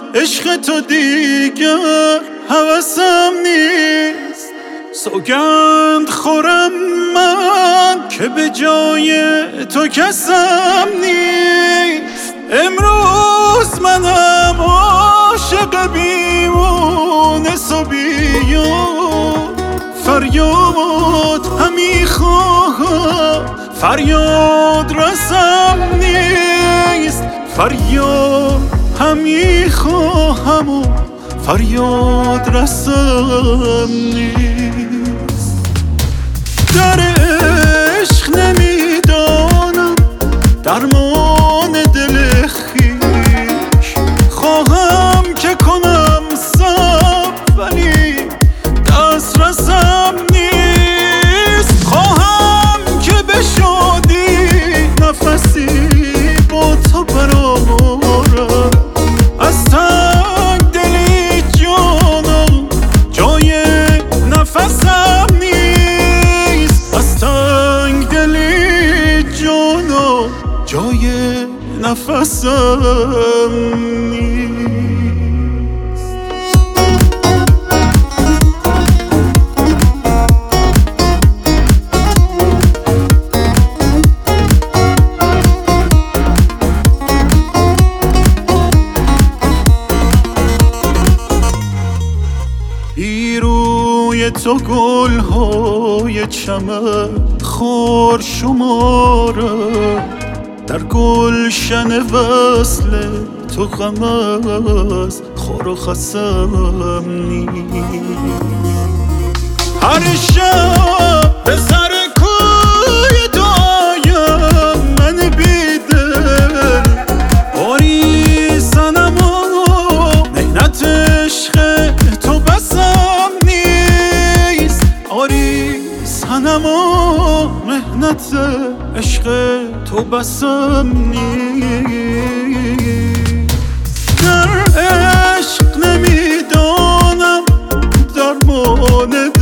عشق تو دیگر هوسم نیست. سوگند خورم من که به جای تو کسم نیست. امروز منم عاشق بیمونه صبیان، فریاد همی خواهم فریاد رسم نیست. فریاد همی خواهم و فریاد رسم نیست. در عشق نمیدانم درمان دل خویش، خواهم که کنم صبر ولی دست رسم نیست. خواهم که به شادی نفسی با تو برآورم، از تنگ دلی جانم جای نفسم نیست. از تنگ دلی جانم جای نفسم نیست. روی تو گل‌های چمن خار شمارم، در گلشن وصل تو غم از خار و خسم نیست. هر شب به سر کوی تو آیم من بیدل، باری صنم و مهنت عشق تو بسم نیست. آری صنم و مهنت عشق تو بسم نیست. در عشق نمیدانم درمان